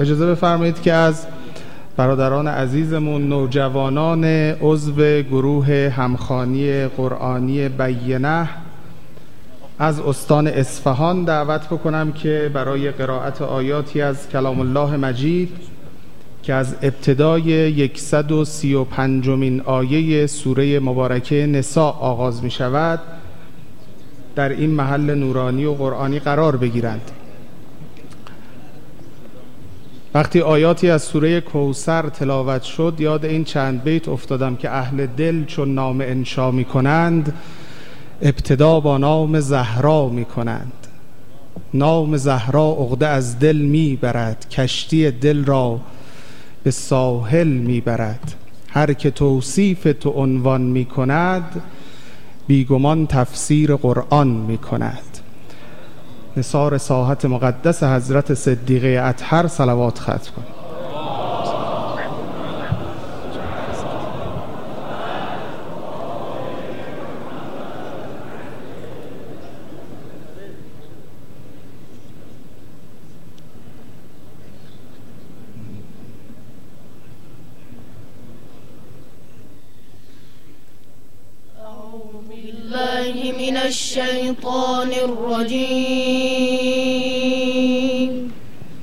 اجازه بفرمایید که از برادران عزیزمون نوجوانان عضو گروه همخوانی قرآنی بینه از استان اصفهان دعوت بکنم که برای قرائت آیاتی از کلام الله مجید که از ابتدای 135مین آیه سوره مبارکه نساء آغاز می شود در این محل نورانی و قرآنی قرار بگیرند. وقتی آیاتی از سوره کوثر تلاوت شد یاد این چند بیت افتادم که اهل دل چون نام انشا می کنند ابتدا با نام زهرا می کنند. نام زهرا عقده از دل می برد، کشتی دل را به ساحل می برد. هر که توصیف تو عنوان می کند بیگمان تفسیر قرآن می کند. نثار ساحت مقدس حضرت صدیقه اطهر صلوات ختم کن. من الشيطان الرجيم.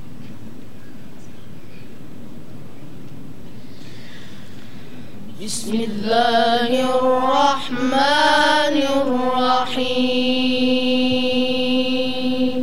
بسم الله الرحمن الرحيم.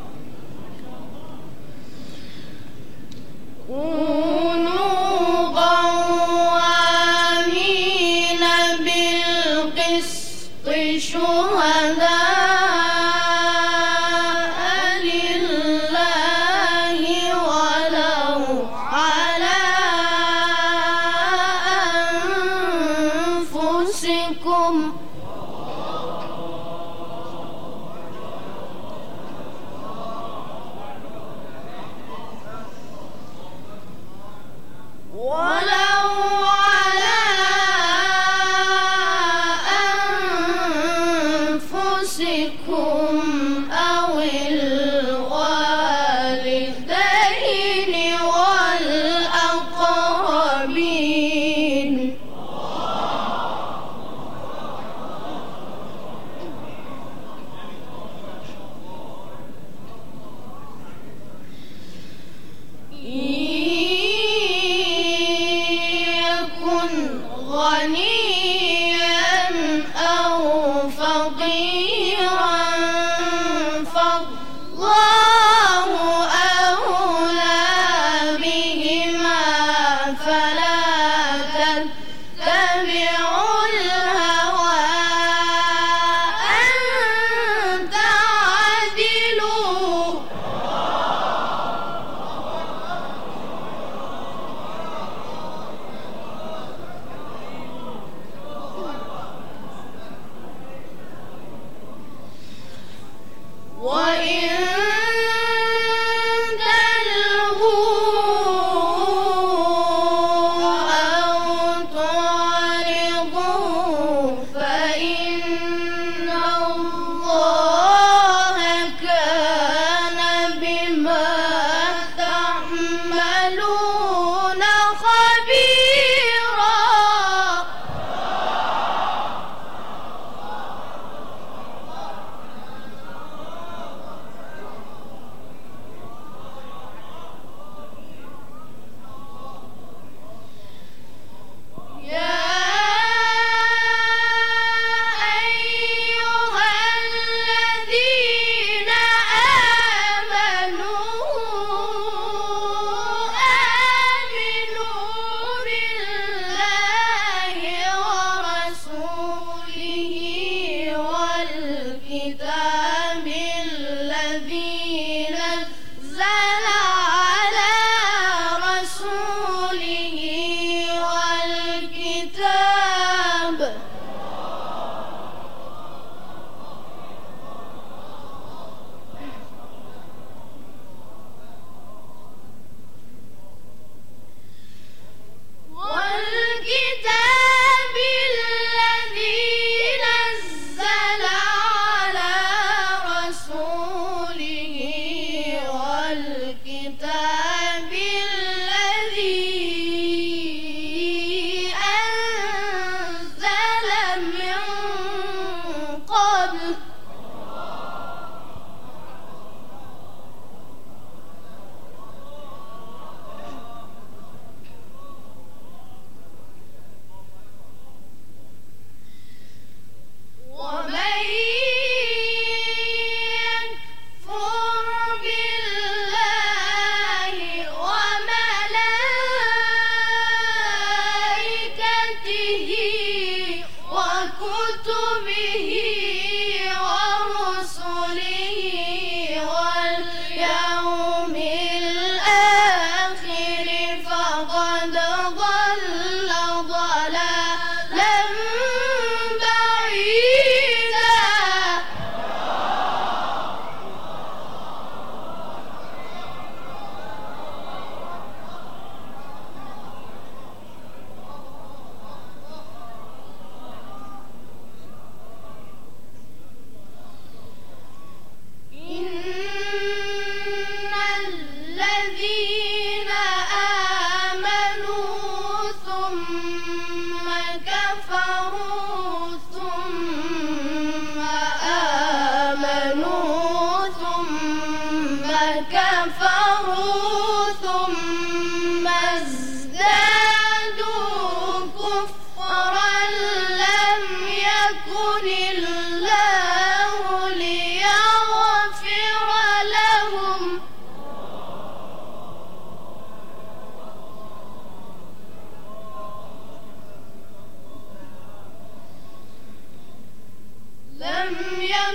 كونوا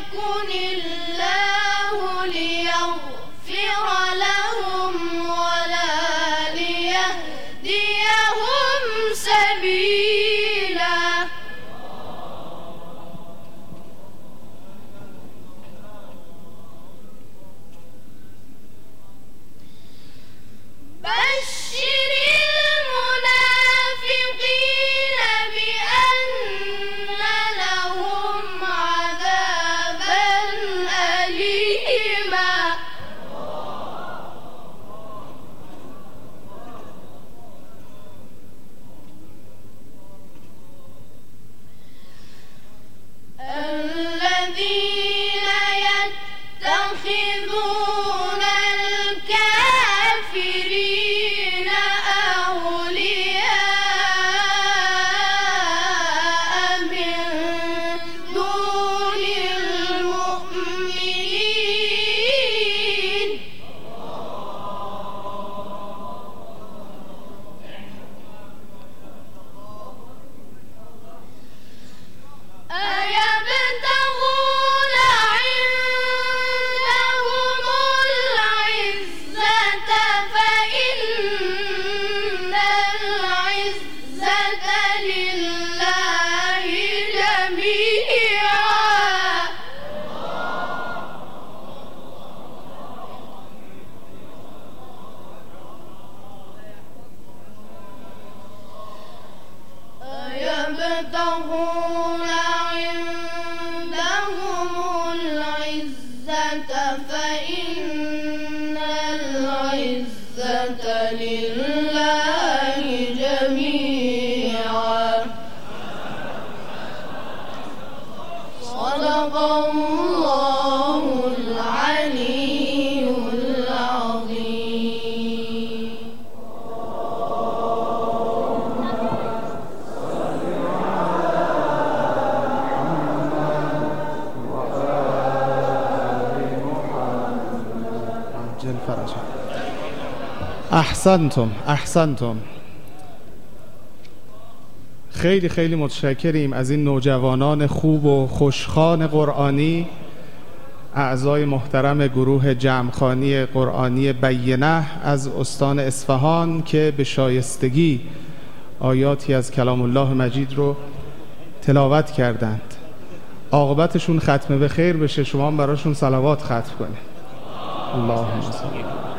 يكن الله ليغفر لهم ولا ليهديهم سبيلا. بشر المنافقين بأن لهم عذابا أليما. الذين يتخذون الكافرين أولياء من دون المؤمنين. أيبتغون عندهم العزة فإن العزة لله جميعا. أيبتغون عندهم العزة فإن العزة لله جميعا. صدق الله العلي العظيم. عجل فرجا. احسنتم. خیلی خیلی متشکریم از این نوجوانان خوب و خوشخوان قرآنی، اعضای محترم گروه جمعخوانی قرآنی بینه از استان اصفهان که به شایستگی آیاتی از کلام الله مجید رو تلاوت کردند. عاقبتشون ختم به خیر بشه. شما هم براشون صلوات ختم کنید. اللهم صل